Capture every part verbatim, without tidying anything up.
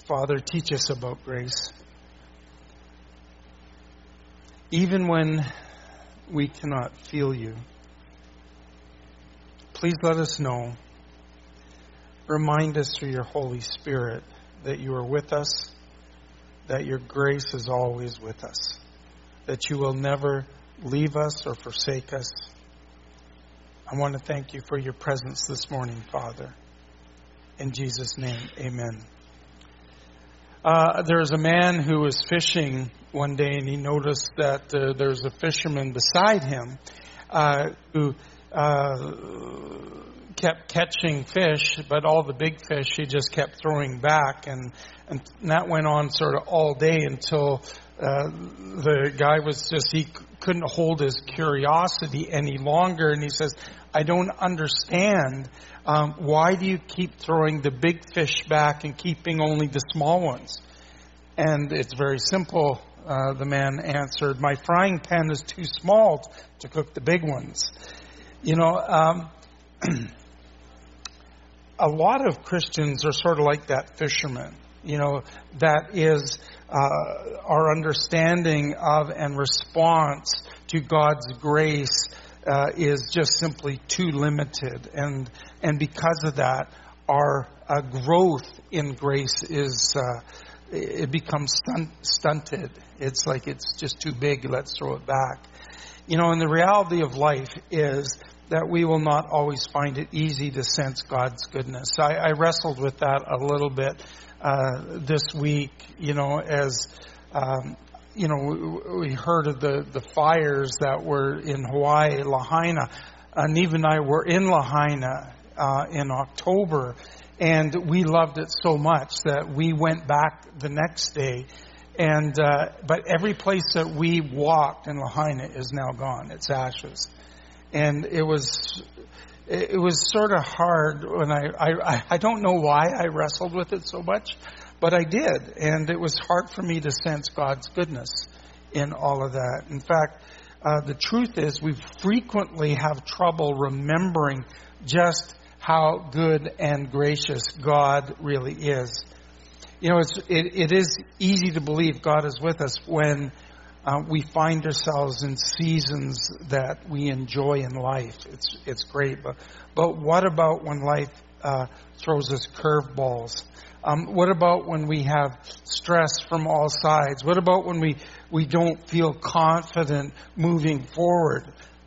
Father, teach us about grace. Even when we cannot feel you, please let us know. Remind us through your Holy Spirit that you are with us, that your grace is always with us, that you will never leave us or forsake us. I want to thank you for your presence this morning, Father. In Jesus' name, amen. Uh, there was a man who was fishing one day, and he noticed that uh, there's a fisherman beside him uh, who uh, kept catching fish, but all the big fish he just kept throwing back, and, and that went on sort of all day until uh, the guy was just, he couldn't hold his curiosity any longer, and he says, I don't understand. Um, why do you keep throwing the big fish back and keeping only the small ones? And it's very simple, uh, the man answered. My frying pan is too small to cook the big ones. You know, um, a lot of Christians are sort of like that fisherman. You know, that is uh, our understanding of and response to God's grace uh, is just simply too limited. And and because of that, our uh, growth in grace is, uh, it becomes stunt, stunted. It's like it's just too big, let's throw it back. You know, and the reality of life is that we will not always find it easy to sense God's goodness. I, I wrestled with that a little bit uh, this week, you know, as, um, you know, we, we heard of the, the fires that were in Hawaii, Lahaina. Uh, Neve and I were in Lahaina uh, in October, and we loved it so much that we went back the next day. And uh, but every place that we walked in Lahaina is now gone. It's ashes. And it was it was sort of hard when I, I, I don't know why I wrestled with it so much, but I did. And it was hard for me to sense God's goodness in all of that. In fact, uh, the truth is we frequently have trouble remembering just how good and gracious God really is. You know, it's, it, it is easy to believe God is with us when Uh, we find ourselves in seasons that we enjoy in life. It's it's great, but but what about when life uh, throws us curveballs? Um, what about when we have stress from all sides? What about when we, we don't feel confident moving forward?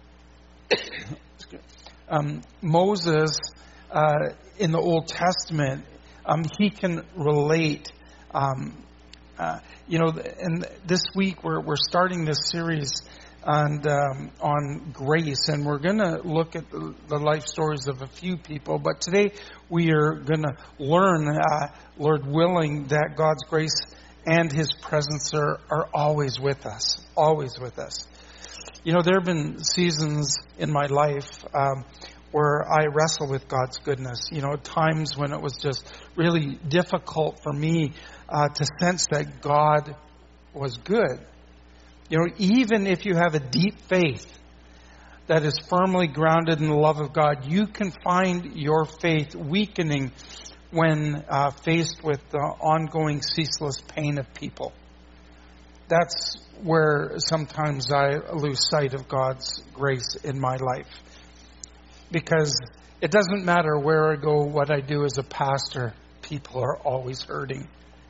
um, Moses uh, in the Old Testament, um, he can relate. Um, Uh, you know, and this week we're we're starting this series on um, on grace, and we're going to look at the, the life stories of a few people. But today we are going to learn, uh, Lord willing, that God's grace and His presence are, are always with us, always with us. You know, there have been seasons in my life um, where I wrestle with God's goodness. You know, times when it was just really difficult for me Uh, to sense that God was good. You know, even if you have a deep faith that is firmly grounded in the love of God, you can find your faith weakening when uh, faced with the ongoing ceaseless pain of people. That's where sometimes I lose sight of God's grace in my life. Because it doesn't matter where I go, what I do as a pastor, people are always hurting.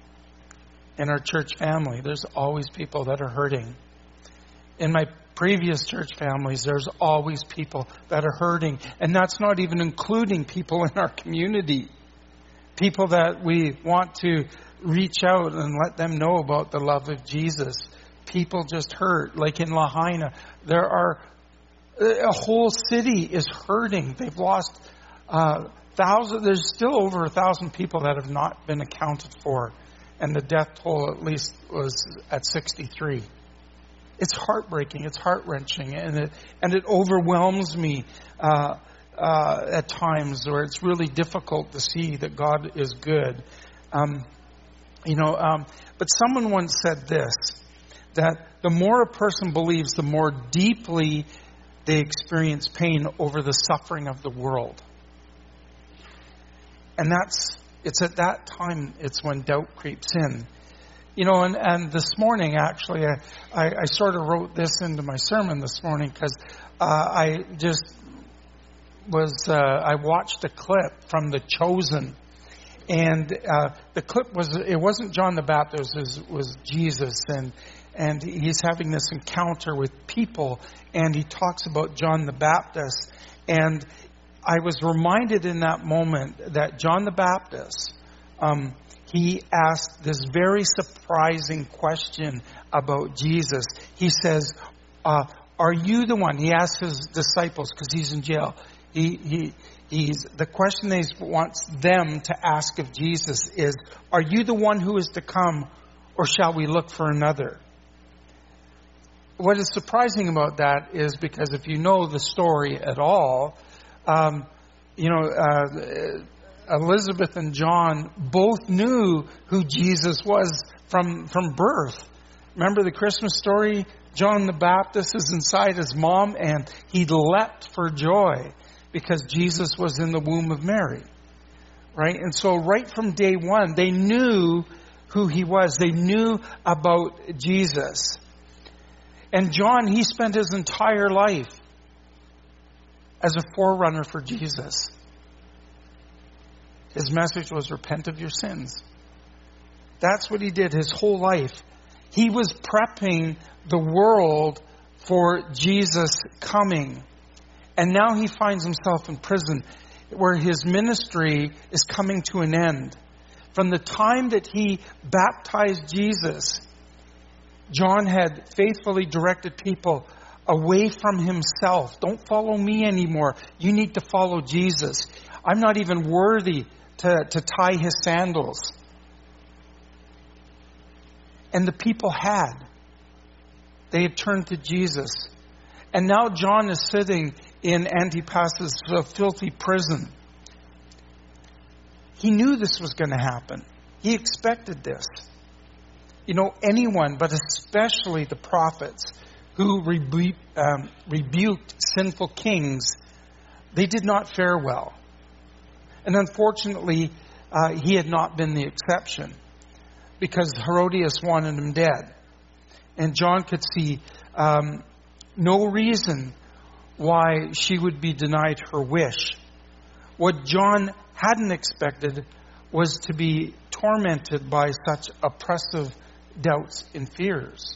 In our church family, there's always people that are hurting. In my previous church families, there's always people that are hurting. And that's not even including people in our community. People that we want to reach out and let them know about the love of Jesus. People just hurt. Like in Lahaina, there are, a whole city is hurting. They've lost uh, thousands, there's still over a thousand people that have not been accounted for. And the death toll at least was at sixty-three. It's heartbreaking. It's heart-wrenching. And it, and it overwhelms me uh, uh, at times where it's really difficult to see that God is good. Um, you know, um, but someone once said this, that the more a person believes, the more deeply they experience pain over the suffering of the world. And that's It's at that time, it's when doubt creeps in. You know, and, and this morning, actually, I, I, I sort of wrote this into my sermon this morning because uh, I just was, uh, I watched a clip from The Chosen. And uh, the clip was, it wasn't John the Baptist, it was, was Jesus. And, and he's having this encounter with people. And he talks about John the Baptist. And I was reminded in that moment that John the Baptist, um, he asked this very surprising question about Jesus. He says, uh, are you the one? He asked his disciples because he's in jail. He, he, he's, the question he wants them to ask of Jesus is, are you the one who is to come, or shall we look for another? What is surprising about that is because if you know the story at all, um, you know, uh, Elizabeth and John both knew who Jesus was from from birth. Remember the Christmas story? John the Baptist is inside his mom, and he leapt for joy because Jesus was in the womb of Mary. Right? And so right from day one, they knew who he was. They knew about Jesus. And John, he spent his entire life as a forerunner for Jesus. His message was, repent of your sins. That's what he did his whole life. He was prepping the world for Jesus coming. And now he finds himself in prison where his ministry is coming to an end. From the time that he baptized Jesus, John had faithfully directed people away from himself. Don't follow me anymore. You need to follow Jesus. I'm not even worthy to, to tie his sandals. And the people had. They had turned to Jesus. And now John is sitting in Antipas's filthy prison. He knew this was going to happen. He expected this. You know, anyone, but especially the prophets who rebu- um, rebuked sinful kings, they did not fare well. And unfortunately, uh, he had not been the exception because Herodias wanted him dead. And John could see um, no reason why she would be denied her wish. What John hadn't expected was to be tormented by such oppressive doubts and fears.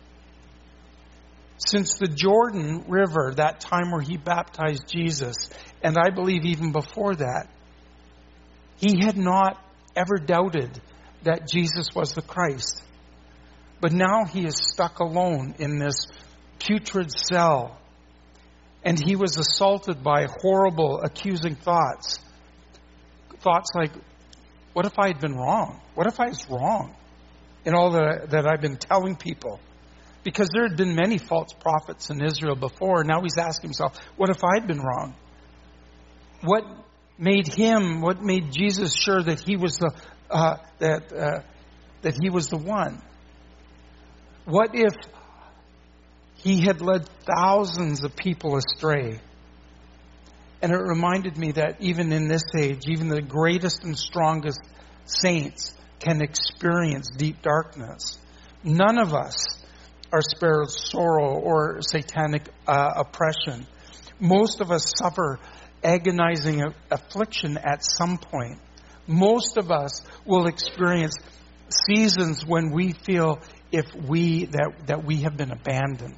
Since the Jordan River, that time where he baptized Jesus, and I believe even before that, he had not ever doubted that Jesus was the Christ. But now he is stuck alone in this putrid cell. And he was assaulted by horrible, accusing thoughts. Thoughts like, what if I had been wrong? What if I was wrong in all that, that I've been telling people? Because there had been many false prophets in Israel before. Now he's asking himself, what if I had been wrong? What made him, what made Jesus sure that he was the uh, that uh, that he was the one? What if he had led thousands of people astray? And it reminded me that even in this age, even the greatest and strongest saints can experience deep darkness. None of us are spared sorrow or satanic uh, oppression. Most of us suffer agonizing affliction at some point. Most of us will experience seasons when we feel if we that, that we have been abandoned.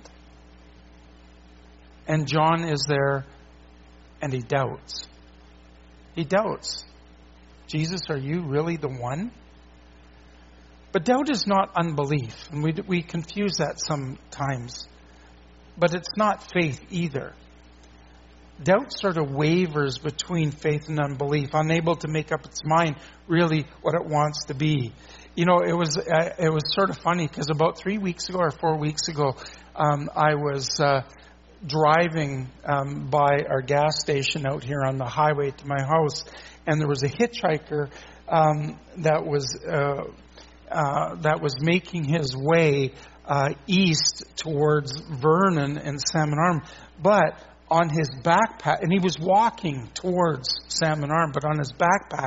And John is there and he doubts. He doubts. Jesus, are you really the one? But doubt is not unbelief. And we, we confuse that sometimes. But it's not faith either. Doubt sort of wavers between faith and unbelief, unable to make up its mind really what it wants to be. You know, it was uh, it was sort of funny because about three weeks ago or four weeks ago, um, I was uh, driving um, by our gas station out here on the highway to my house, and there was a hitchhiker um, that was uh, uh, that was making his way uh, east towards Vernon and Salmon Arm, but on his backpack, and he was walking towards Salmon Arm, but on his backpack,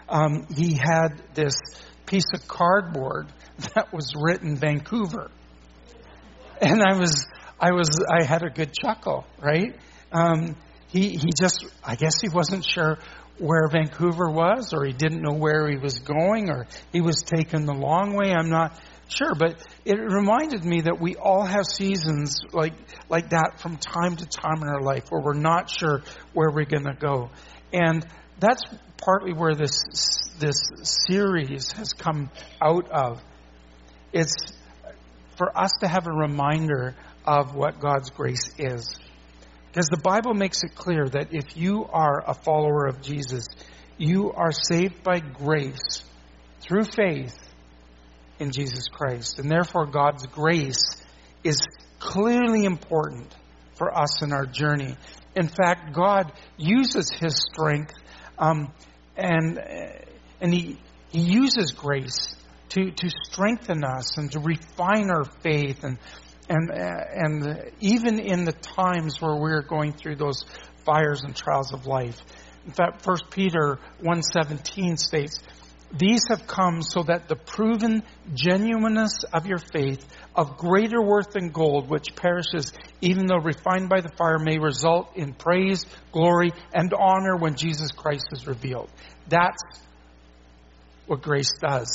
um, he had this piece of cardboard that was written Vancouver. And I was, I was, I had a good chuckle, right? Um, he, he just, I guess he wasn't sure where Vancouver was, or he didn't know where he was going, or he was taking the long way. I'm not sure, but it reminded me that we all have seasons like, like that from time to time in our life where we're not sure where we're going to go. And that's partly where this, this series has come out of. It's for us to have a reminder of what God's grace is. Because the Bible makes it clear that if you are a follower of Jesus, you are saved by grace through faith in Jesus Christ. And therefore God's grace is clearly important for us in our journey. In fact, God uses His strength um, and and He He uses grace to, to strengthen us and to refine our faith, and and and even in the times where we're going through those fires and trials of life. In fact, First Peter one seventeen states, "These have come so that the proven genuineness of your faith, of greater worth than gold, which perishes, even though refined by the fire, may result in praise, glory, and honor when Jesus Christ is revealed." That's what grace does.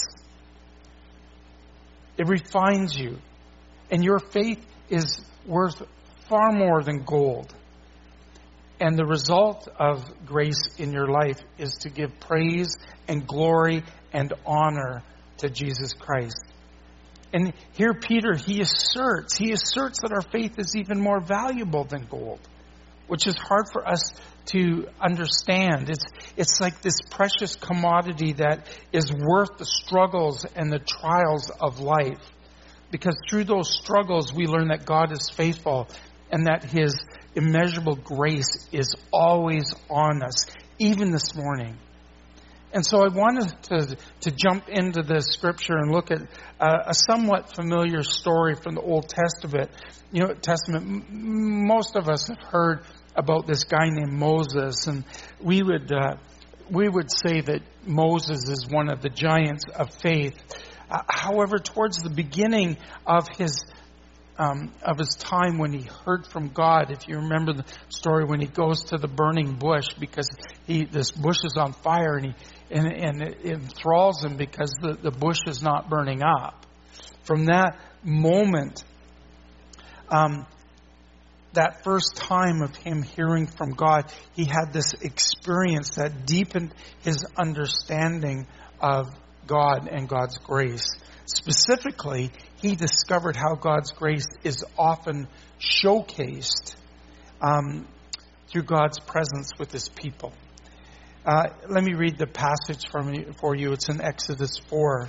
It refines you. And your faith is worth far more than gold. And the result of grace in your life is to give praise and glory and honor to Jesus Christ. And here Peter, he asserts, he asserts that our faith is even more valuable than gold, which is hard for us to understand. It's, it's like this precious commodity that is worth the struggles and the trials of life. Because through those struggles, we learn that God is faithful and that His immeasurable grace is always on us, even this morning. And so I wanted to, to jump into this scripture and look at uh, a somewhat familiar story from the Old Testament. You know, Testament. M- most of us have heard about this guy named Moses, and we would uh, we would say that Moses is one of the giants of faith. Uh, however, towards the beginning of his um, of his time when he heard from God, if you remember the story when he goes to the burning bush because he this bush is on fire and he and, and it enthralls him because the, the bush is not burning up. From that moment, um, that first time of him hearing from God, he had this experience that deepened his understanding of God and God's grace. Specifically, he discovered how God's grace is often showcased um, through God's presence with His people. Uh, let me read the passage from you, for you. It's in Exodus four.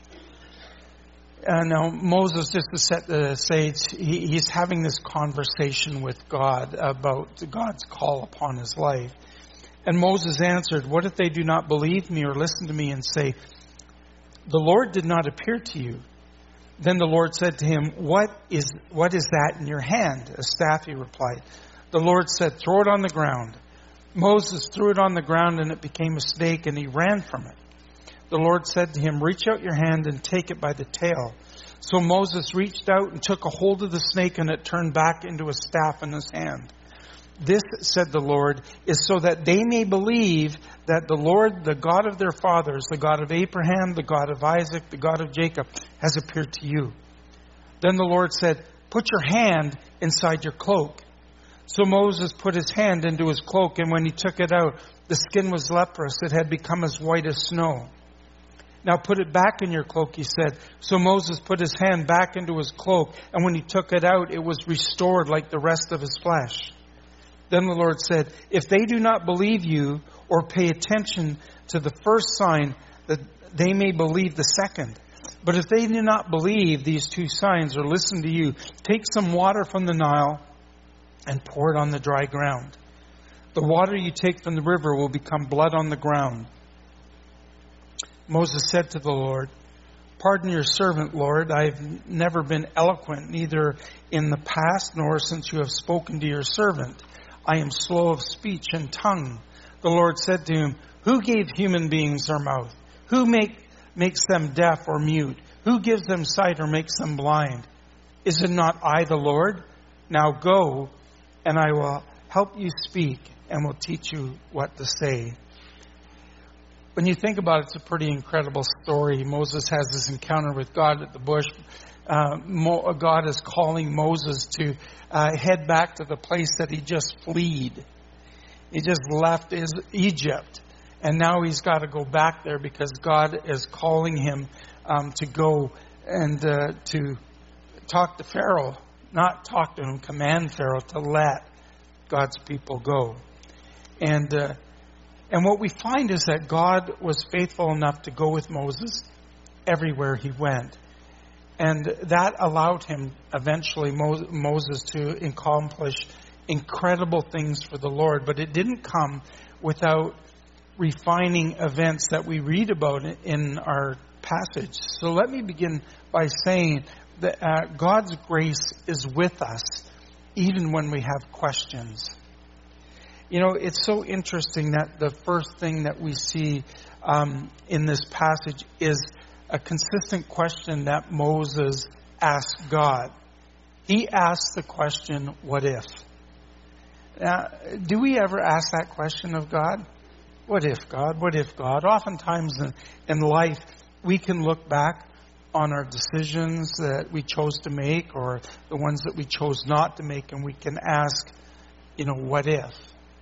Uh, now, Moses, just to set the stage, he, he's having this conversation with God about God's call upon his life. And Moses answered, "What if they do not believe me or listen to me and say, 'The Lord did not appear to you'?" Then the Lord said to him, What is what is that in your hand?" "A staff," he replied. The Lord said, "Throw it on the ground." Moses threw it on the ground, and it became a snake, and he ran from it. The Lord said to him, "Reach out your hand and take it by the tail." So Moses reached out and took a hold of the snake, and it turned back into a staff in his hand. "This," said the Lord, "is so that they may believe that the Lord, the God of their fathers, the God of Abraham, the God of Isaac, the God of Jacob, has appeared to you." Then the Lord said, "Put your hand inside your cloak." So Moses put his hand into his cloak, and when he took it out, the skin was leprous. It had become as white as snow. "Now put it back in your cloak," he said. So Moses put his hand back into his cloak, and when he took it out, it was restored like the rest of his flesh. Then the Lord said, "If they do not believe you or pay attention to the first sign, that they may believe the second. But if they do not believe these two signs or listen to you, take some water from the Nile and pour it on the dry ground. The water you take from the river will become blood on the ground." Moses said to the Lord, "Pardon your servant, Lord. I have never been eloquent, neither in the past nor since you have spoken to your servant. I am slow of speech and tongue. The Lord said to him, "Who gave human beings their mouth? Who make, makes them deaf or mute? Who gives them sight or makes them blind? Is it not I, the Lord? Now go, and I will help you speak and will teach you what to say." When you think about it, it's a pretty incredible story. Moses has this encounter with God at the bush. Uh, Mo- God is calling Moses to uh, head back to the place that he just fled. He just left his Egypt. And now he's got to go back there because God is calling him um, to go and uh, to talk to Pharaoh. Not talk to him, command Pharaoh to let God's people go. And uh, and what we find is that God was faithful enough to go with Moses everywhere he went. And that allowed him eventually, Mo- Moses, to accomplish incredible things for the Lord. But it didn't come without refining events that we read about in our passage. So let me begin by saying that uh, God's grace is with us even when we have questions. You know, it's so interesting that the first thing that we see um, in this passage is a consistent question that Moses asked God. He asked the question, what if? Now, do we ever ask that question of God? What if, God? What if, God? Oftentimes in, in life, we can look back on our decisions that we chose to make or the ones that we chose not to make, and we can ask, you know, what if?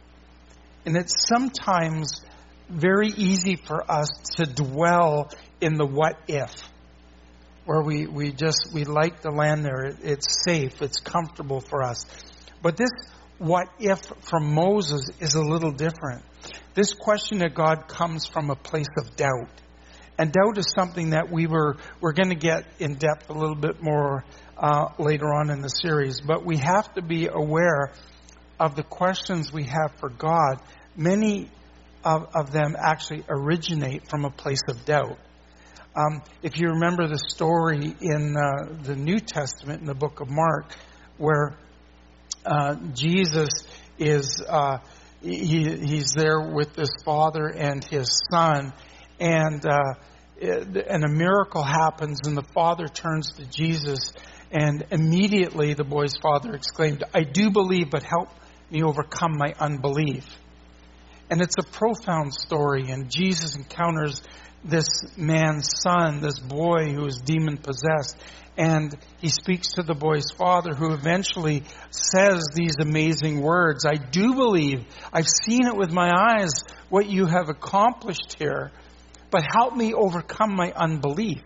And it's sometimes very easy for us to dwell in the what if, where we, we just, we like to land there. It, it's safe, it's comfortable for us. But this what if from Moses is a little different. This question of God comes from a place of doubt. And doubt is something that we were, we're going to get in depth a little bit more uh, later on in the series. But we have to be aware of the questions we have for God. Many of, of them actually originate from a place of doubt. Um, if you remember the story in uh, the New Testament, in the book of Mark, where uh, Jesus is, uh, he, he's there with his father and his son, and uh, and a miracle happens, and the father turns to Jesus, and immediately the boy's father exclaimed, "I do believe, but help me overcome my unbelief." And it's a profound story, and Jesus encounters this man's son, this boy who is demon-possessed, and he speaks to the boy's father, who eventually says these amazing words, "I do believe, I've seen it with my eyes, what you have accomplished here, but help me overcome my unbelief."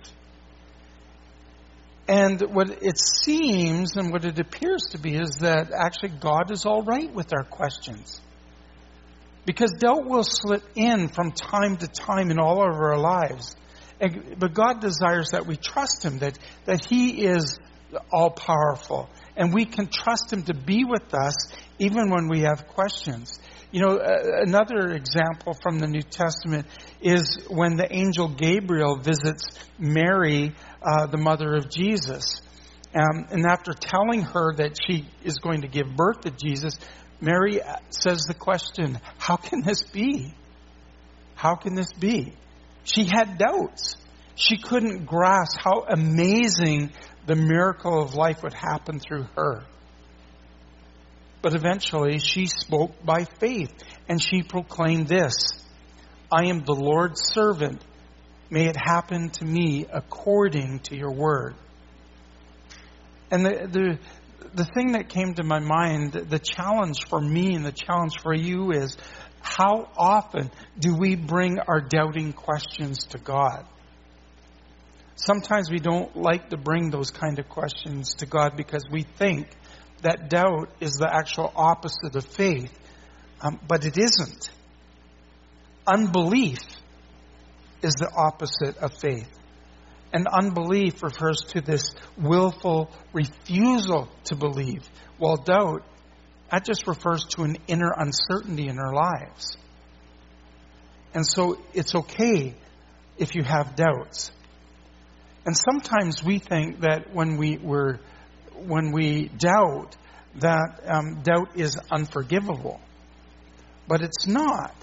And what it seems and what it appears to be is that actually God is all right with our questions. Because doubt will slip in from time to time in all of our lives. And, but God desires that we trust Him, that, that He is all-powerful. And we can trust Him to be with us even when we have questions. You know, uh, another example from the New Testament is when the angel Gabriel visits Mary, uh, the mother of Jesus. Um, and after telling her that she is going to give birth to Jesus, Mary says the question, how can this be? How can this be? She had doubts. She couldn't grasp how amazing the miracle of life would happen through her. But eventually she spoke by faith, and she proclaimed this, "I am the Lord's servant. May it happen to me according to your word." And the, the the thing that came to my mind, the challenge for me and the challenge for you is, how often do we bring our doubting questions to God? Sometimes we don't like to bring those kind of questions to God because we think that doubt is the actual opposite of faith. Um, but it isn't. Unbelief is the opposite of faith. And unbelief refers to this willful refusal to believe, while doubt, that just refers to an inner uncertainty in our lives. And so it's okay if you have doubts. And sometimes we think that when we were, when we doubt, that um, doubt is unforgivable. But it's not.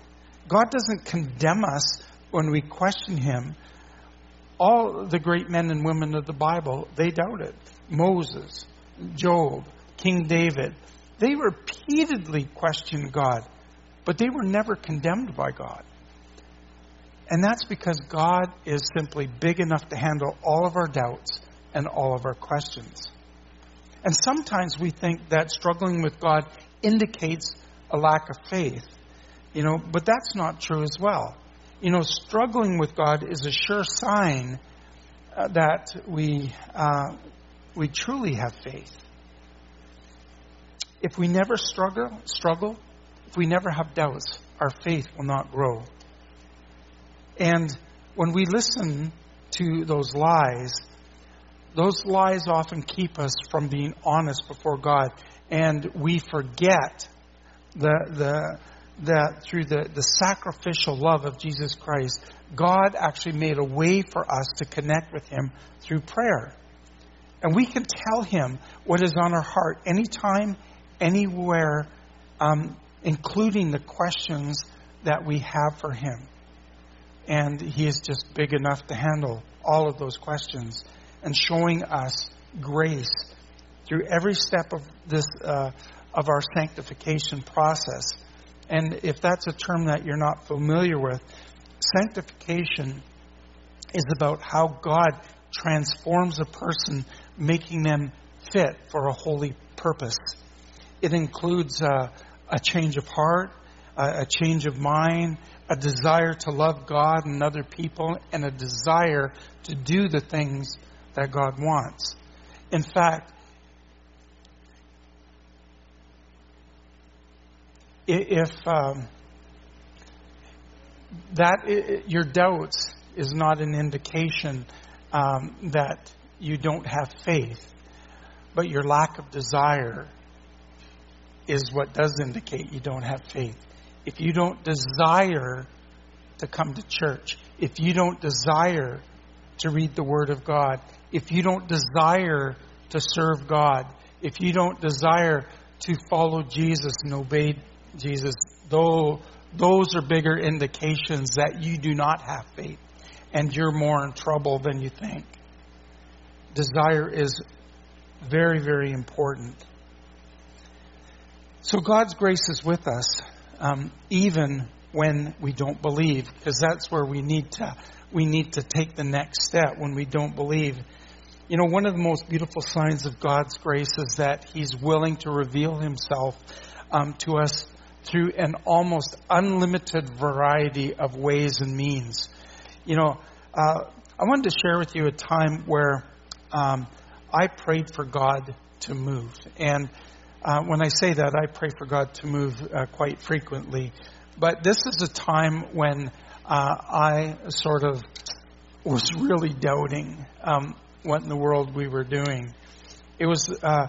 God doesn't condemn us when we question Him. All the great men and women of the Bible, they doubted. Moses, Job, King David, they repeatedly questioned God, but they were never condemned by God. And that's because God is simply big enough to handle all of our doubts and all of our questions. And sometimes we think that struggling with God indicates a lack of faith, you know, but that's not true as well. You know, struggling with God is a sure sign uh, that we uh, we truly have faith. If we never struggle, struggle, if we never have doubts, our faith will not grow. And when we listen to those lies, those lies often keep us from being honest before God, and we forget the the that through the, the sacrificial love of Jesus Christ, God actually made a way for us to connect with Him through prayer. And we can tell Him what is on our heart anytime, anywhere, um, including the questions that we have for Him. And He is just big enough to handle all of those questions, and showing us grace through every step of this uh, of our sanctification process. And if that's a term that you're not familiar with, sanctification is about how God transforms a person, making them fit for a holy purpose. It includes uh, a change of heart, uh, a change of mind, a desire to love God and other people, and a desire to do the things that God wants. In fact, if um, that your doubts is not an indication um, that you don't have faith, but your lack of desire is what does indicate you don't have faith. If you don't desire to come to church, if you don't desire to read the Word of God, if you don't desire to serve God, if you don't desire to follow Jesus and obey Jesus, though those are bigger indications that you do not have faith and you're more in trouble than you think. Desire is very, very important. So God's grace is with us, um, even when we don't believe, because that's where we need to we need to take the next step when we don't believe. You know, one of the most beautiful signs of God's grace is that He's willing to reveal Himself um, to us through an almost unlimited variety of ways and means. You know, uh, I wanted to share with you a time where um, I prayed for God to move. And uh, when I say that, I pray for God to move uh, quite frequently. But this is a time when uh, I sort of was really doubting um, what in the world we were doing. It was... Uh,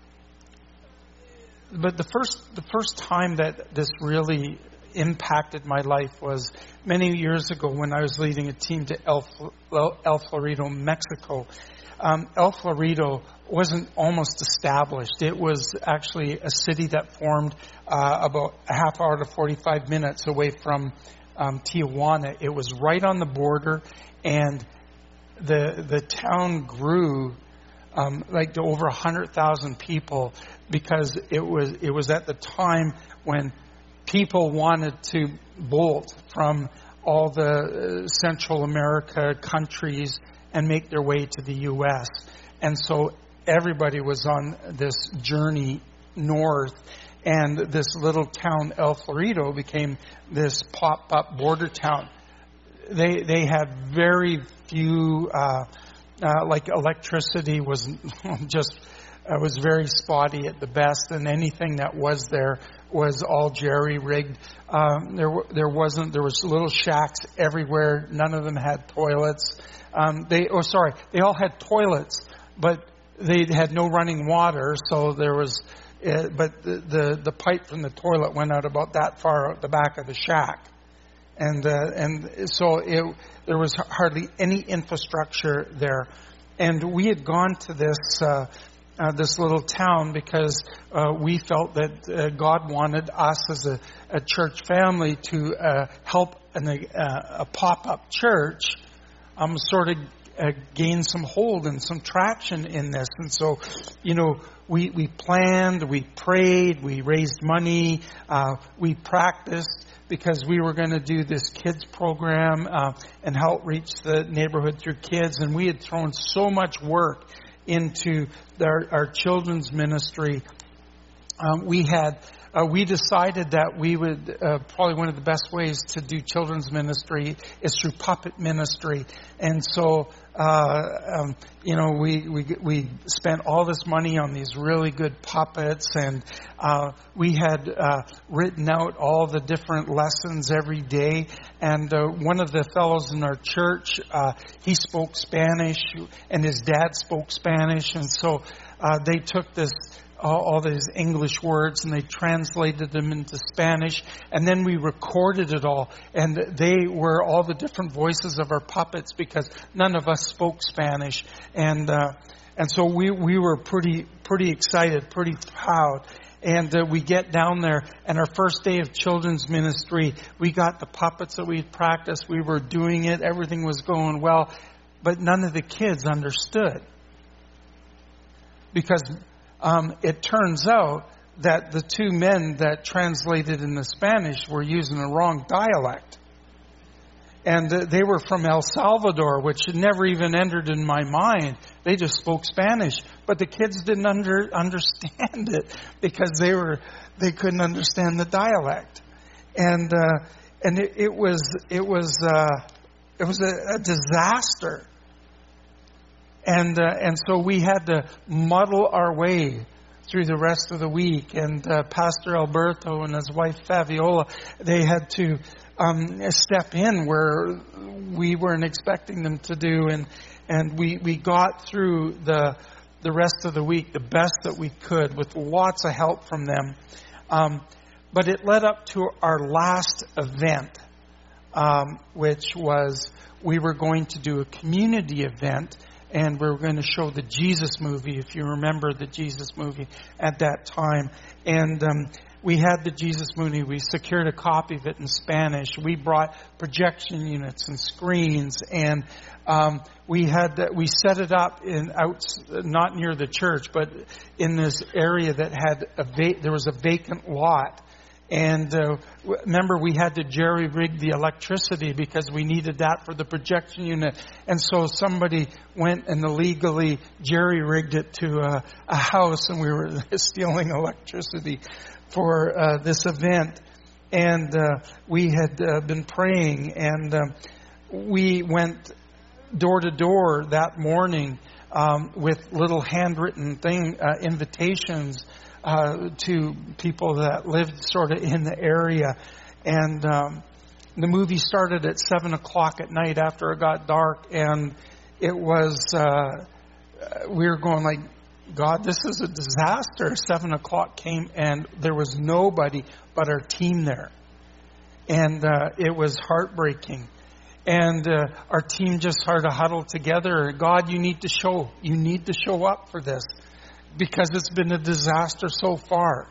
But the first the first time that this really impacted my life was many years ago when I was leading a team to El, El Florido, Mexico. Um, El Florido wasn't almost established. It was actually a city that formed uh, about a half hour to forty-five minutes away from um, Tijuana. It was right on the border, and the the town grew um, like to over one hundred thousand people, because it was it was at the time when people wanted to bolt from all the Central America countries and make their way to the U S. And so everybody was on this journey north, and this little town, El Florido, became this pop-up border town. They they had very few, uh, uh, like electricity was just... It was very spotty at the best, and anything that was there was all jerry-rigged. Um, there, there wasn't. There was little shacks everywhere. None of them had toilets. Um, they, oh, sorry, they all had toilets, but they had no running water. So there was, uh, but the, the the pipe from the toilet went out about that far out the back of the shack, and uh, and so it, there was hardly any infrastructure there. And we had gone to this. Uh, uh, this little town because uh, we felt that uh, God wanted us as a, a church family to uh, help an, uh, a pop-up church um, sort of uh, gain some hold and some traction in this. And so, you know, we, we planned, we prayed, we raised money, uh, we practiced, because we were going to do this kids program uh, and help reach the neighborhood through kids. And we had thrown so much work into our, our children's ministry. Um, we had uh, we decided that we would uh, probably one of the best ways to do children's ministry is through puppet ministry. And so uh, um, you know we, we we spent all this money on these really good puppets, and uh, we had uh, written out all the different lessons every day. And uh, one of the fellows in our church, uh, he spoke Spanish, and his dad spoke Spanish, and so uh, they took this. All, all these English words, and they translated them into Spanish, and then we recorded it all, and they were all the different voices of our puppets because none of us spoke Spanish, and uh, and so we we were pretty pretty excited, pretty proud. And uh, we get down there, and our first day of children's ministry, we got the puppets that we had practiced. We were doing it, everything was going well, but none of the kids understood because. Um, it turns out that the two men that translated in the Spanish were using the wrong dialect. And uh, they were from El Salvador, which never even entered in my mind. They just spoke Spanish. But the kids didn't under, understand it because they were they couldn't understand the dialect. And uh, and it, it was it was uh, it was a, a disaster. And uh, and so we had to muddle our way through the rest of the week. And uh, Pastor Alberto and his wife Fabiola, they had to um, step in where we weren't expecting them to do. And and we, we got through the the rest of the week the best that we could with lots of help from them. Um, but it led up to our last event, um, which was we were going to do a community event. And we were going to show the Jesus movie, if you remember the Jesus movie at that time. And um, we had the Jesus movie. We secured a copy of it in Spanish. We brought projection units and screens, and um, we had we set it up in out not near the church, but in this area that had a va- there was a vacant lot. And uh, remember, we had to jerry-rig the electricity because we needed that for the projection unit. And so somebody went and illegally jerry-rigged it to a, a house, and we were stealing electricity for uh, this event. And uh, we had uh, been praying, and uh, we went door to door that morning um, with little handwritten thing uh, invitations Uh, to people that lived sort of in the area. And um, the movie started at seven o'clock at night after it got dark. And it was, uh, we were going like, God, this is a disaster. seven o'clock came and there was nobody but our team there. And uh, it was heartbreaking. And uh, our team just started to huddle together. God, you need to show, you need to show up for this. Because it's been a disaster so far.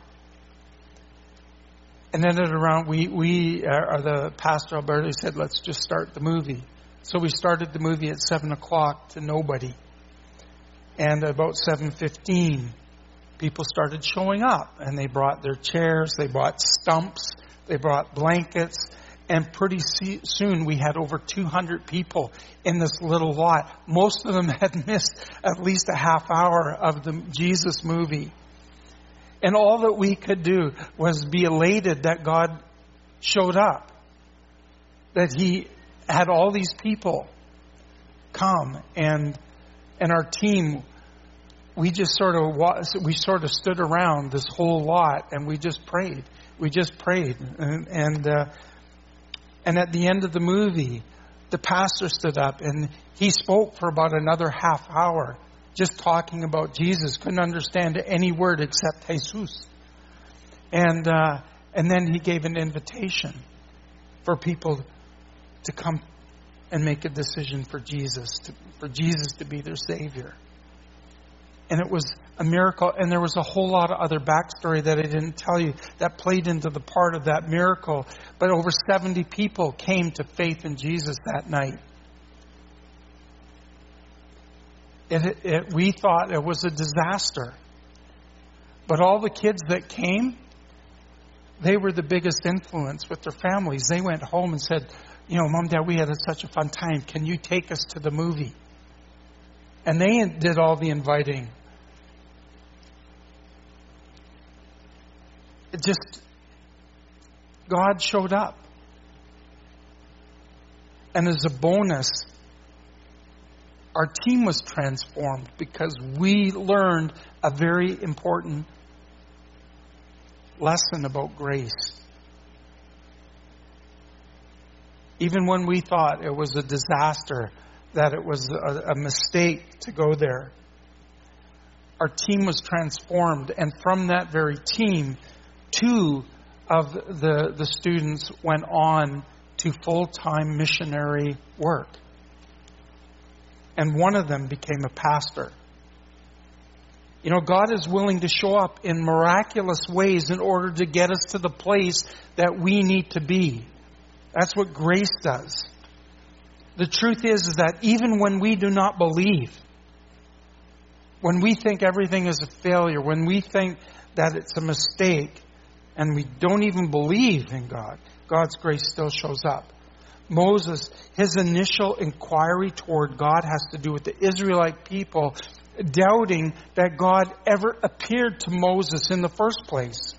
And then at around, we, we uh, the Pastor Alberto said, let's just start the movie. So we started the movie at seven o'clock to nobody. And about seven fifteen, people started showing up. And they brought their chairs, they brought stumps, they brought blankets. And pretty soon we had over two hundred people in this little lot. Most of them had missed at least a half hour of the Jesus movie. And all that we could do was be elated that God showed up. That He had all these people come. And and our team, we just sort of we sort of stood around this whole lot and we just prayed. We just prayed. And... and uh, And at the end of the movie, the pastor stood up and he spoke for about another half hour, just talking about Jesus. Couldn't understand any word except Jesus. And uh, and then he gave an invitation for people to come and make a decision for Jesus, to, for Jesus to be their Savior. and it was a miracle. And there was a whole lot of other backstory that I didn't tell you that played into the part of that miracle. But over seventy people came to faith in Jesus that night. It, it, we thought it was a disaster. But all the kids that came, they were the biggest influence with their families. They went home and said, you know, Mom, Dad, we had such a fun time. Can you take us to the movie? And they did all the inviting. It just, God showed up. And as a bonus, our team was transformed because we learned a very important lesson about grace. Even when we thought it was a disaster, that it was a, a mistake to go there, our team was transformed. And from that very team, two of the, the students went on to full-time missionary work. And one of them became a pastor. You know, God is willing to show up in miraculous ways in order to get us to the place that we need to be. That's what grace does. The truth is, is that even when we do not believe, when we think everything is a failure, when we think that it's a mistake, and we don't even believe in God, God's grace still shows up. Moses, his initial inquiry toward God has to do with the Israelite people doubting that God ever appeared to Moses in the first place.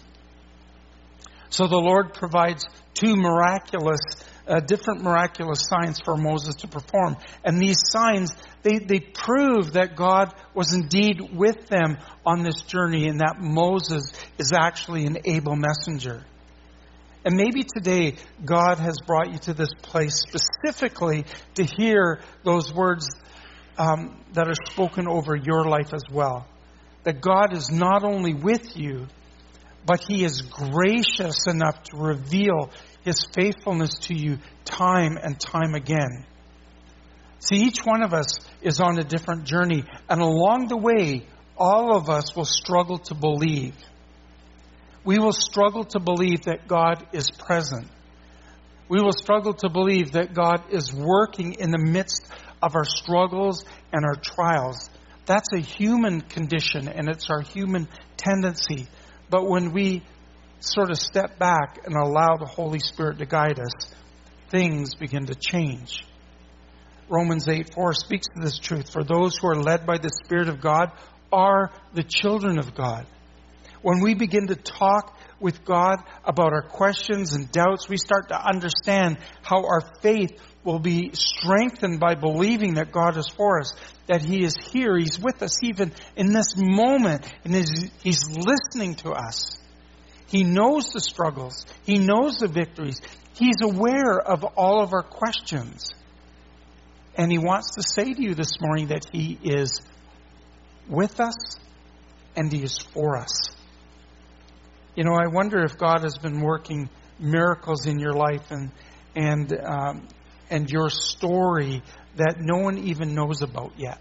So the Lord provides two miraculous, uh, different miraculous signs for Moses to perform. And these signs, they, they prove that God was indeed with them on this journey and that Moses is actually an able messenger. And maybe today God has brought you to this place specifically to hear those words um, that are spoken over your life as well. That God is not only with you, but He is gracious enough to reveal His faithfulness to you time and time again. See, each one of us is on a different journey. And along the way, all of us will struggle to believe. We will struggle to believe that God is present. We will struggle to believe that God is working in the midst of our struggles and our trials. That's a human condition, and it's our human tendency. But when we sort of step back and allow the Holy Spirit to guide us, things begin to change. Romans eight four speaks to this truth. For those who are led by the Spirit of God are the children of God. When we begin to talk with God about our questions and doubts, we start to understand how our faith will be strengthened by believing that God is for us, that He is here, He's with us even in this moment, and He's listening to us. He knows the struggles. He knows the victories. He's aware of all of our questions. And He wants to say to you this morning that He is with us and He is for us. You know, I wonder if God has been working miracles in your life and and um, and your story that no one even knows about yet.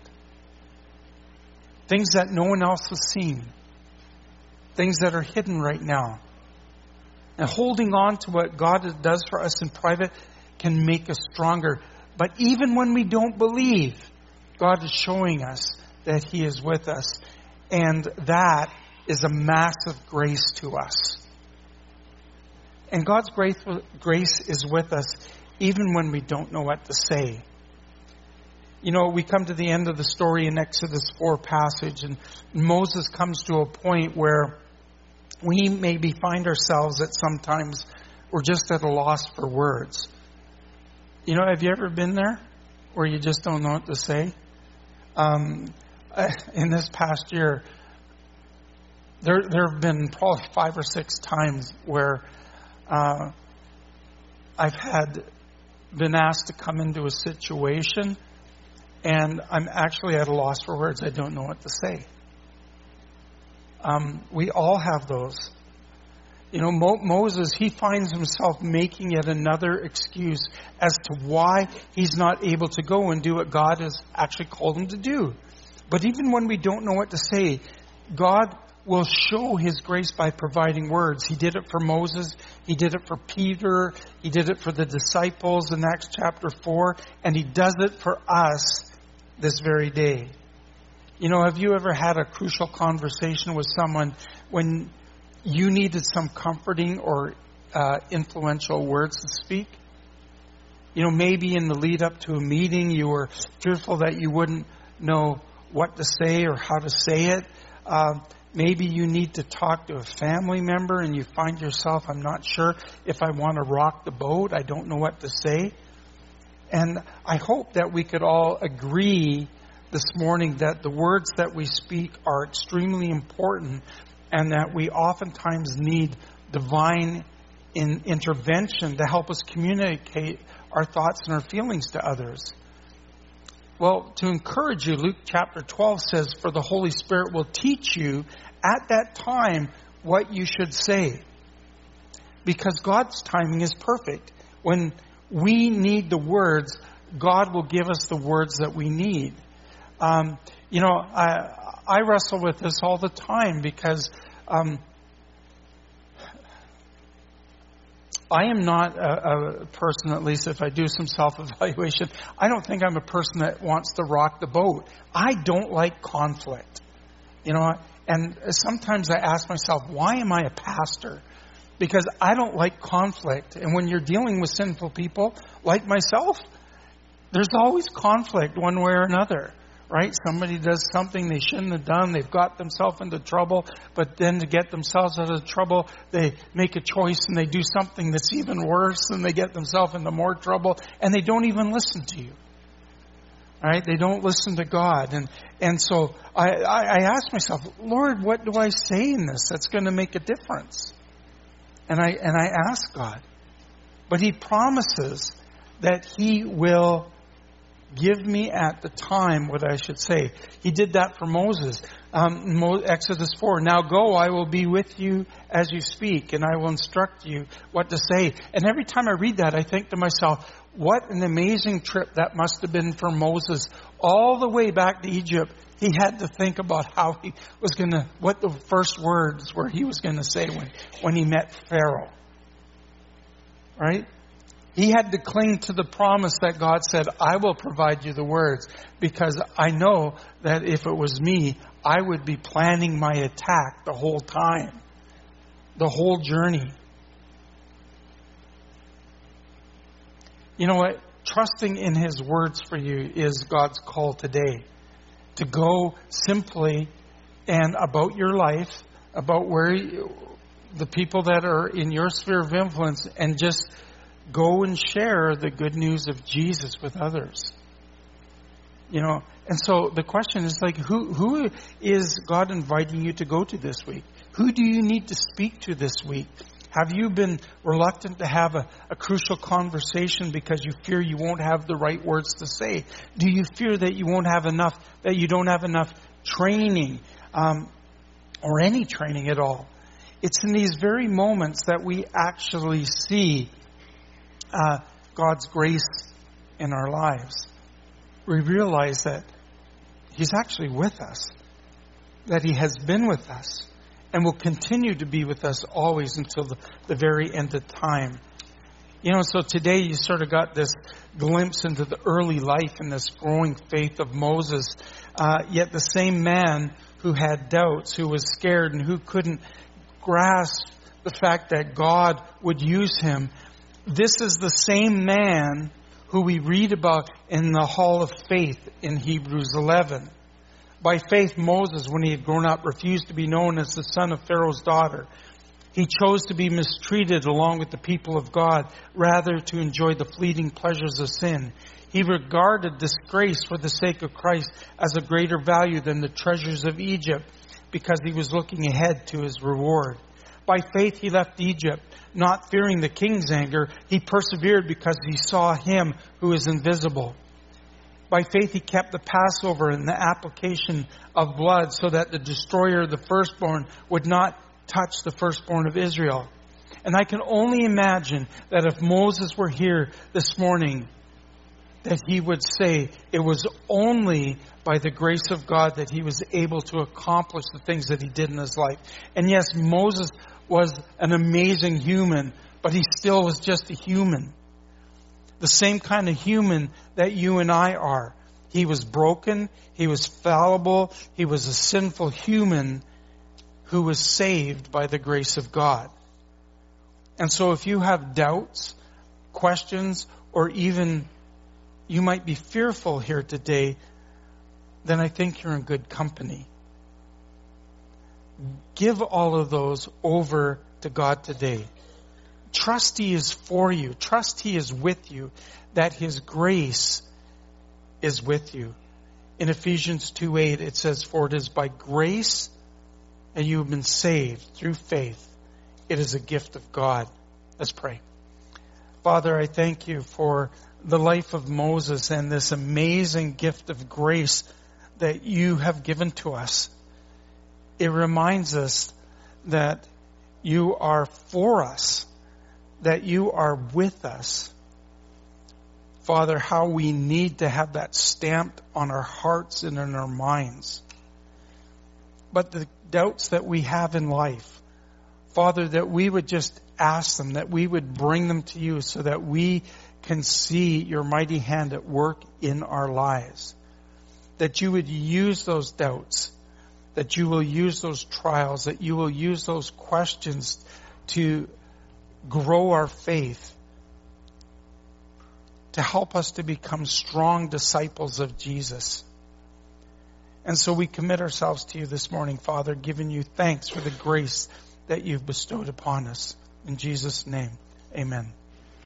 Things that no one else has seen. Things that are hidden right now. And holding on to what God does for us in private can make us stronger. But even when we don't believe, God is showing us that He is with us. And that is a massive grace to us. And God's grace, grace is with us even when we don't know what to say. You know, we come to the end of the story in Exodus four passage, and Moses comes to a point where we maybe find ourselves at sometimes we're just at a loss for words. You know, have you ever been there where you just don't know what to say? Um, in this past year, There, there have been probably five or six times where uh, I've had been asked to come into a situation and I'm actually at a loss for words. I don't know what to say. Um, we all have those. You know, Mo- Moses, he finds himself making yet another excuse as to why he's not able to go and do what God has actually called him to do. But even when we don't know what to say, God will show His grace by providing words. He did it for Moses. He did it for Peter. He did it for the disciples in Acts chapter four. And He does it for us this very day. You know, have you ever had a crucial conversation with someone when you needed some comforting or uh, influential words to speak? You know, maybe in the lead up to a meeting, you were fearful that you wouldn't know what to say or how to say it. Uh, maybe you need to talk to a family member and you find yourself, I'm not sure if I want to rock the boat. I don't know what to say. And I hope that we could all agree this morning that the words that we speak are extremely important and that we oftentimes need divine in intervention to help us communicate our thoughts and our feelings to others. Well, to encourage you, Luke chapter twelve says, for the Holy Spirit will teach you at that time what you should say. Because God's timing is perfect. When we need the words, God will give us the words that we need. Um, you know, I, I wrestle with this all the time because um, I am not a, a person, at least if I do some self-evaluation, I don't think I'm a person that wants to rock the boat. I don't like conflict. You know, and sometimes I ask myself, why am I a pastor? Because I don't like conflict. And when you're dealing with sinful people like myself, there's always conflict one way or another. Right? Somebody does something they shouldn't have done. They've got themselves into trouble. But then to get themselves out of trouble, they make a choice and they do something that's even worse, and they get themselves into more trouble. And they don't even listen to you. Right? They don't listen to God. And and so I, I, I ask myself, Lord, what do I say in this that's going to make a difference? And I and I ask God. But He promises that He will give me at the time what I should say. He did that for Moses. Um, Exodus four, now go, I will be with you as you speak, and I will instruct you what to say. And every time I read that, I think to myself, what an amazing trip that must have been for Moses. All the way back to Egypt, he had to think about how he was going to, what the first words were he was going to say when, when he met Pharaoh. Right? He had to cling to the promise that God said, I will provide you the words, because I know that if it was me, I would be planning my attack the whole time, the whole journey. You know what? Trusting in His words for you is God's call today. To go simply and about your life, about where you, the people that are in your sphere of influence, and just go and share the good news of Jesus with others. You know, and so the question is like, who who is God inviting you to go to this week? Who do you need to speak to this week? Have you been reluctant to have a, a crucial conversation because you fear you won't have the right words to say? Do you fear that you won't have enough, that you don't have enough training, um, or any training at all? It's in these very moments that we actually see Uh, God's grace in our lives. We realize that He's actually with us, that He has been with us, and will continue to be with us always until the, the very end of time. You know, so today you sort of got this glimpse into the early life and this growing faith of Moses, uh, yet the same man who had doubts, who was scared, and who couldn't grasp the fact that God would use him. This is the same man who we read about in the Hall of Faith in Hebrews eleven. By faith, Moses, when he had grown up, refused to be known as the son of Pharaoh's daughter. He chose to be mistreated along with the people of God, rather to enjoy the fleeting pleasures of sin. He regarded disgrace for the sake of Christ as a greater value than the treasures of Egypt, because he was looking ahead to his reward. By faith, he left Egypt, not fearing the king's anger. He persevered because he saw him who is invisible. By faith, he kept the Passover and the application of blood, so that the destroyer of the firstborn would not touch the firstborn of Israel. And I can only imagine that if Moses were here this morning, that he would say it was only by the grace of God that he was able to accomplish the things that he did in his life. And yes, Moses was an amazing human, but he still was just a human. The same kind of human that you and I are. He was broken, he was fallible, he was a sinful human who was saved by the grace of God. And so if you have doubts, questions, or even you might be fearful here today, then I think you're in good company. Give all of those over to God today. Trust He is for you. Trust He is with you, that His grace is with you. In Ephesians two eight, it says, "For it is by grace that you have been saved through faith. It is a gift of God." Let's pray. Father, I thank you for the life of Moses and this amazing gift of grace that you have given to us. It reminds us that you are for us, that you are with us. Father, how we need to have that stamped on our hearts and in our minds. But the doubts that we have in life, Father, that we would just ask them, that we would bring them to you so that we can see your mighty hand at work in our lives. That you would use those doubts, that you will use those trials, that you will use those questions to grow our faith, to help us to become strong disciples of Jesus. And so we commit ourselves to you this morning, Father, giving you thanks for the grace that you've bestowed upon us. In Jesus' name, amen.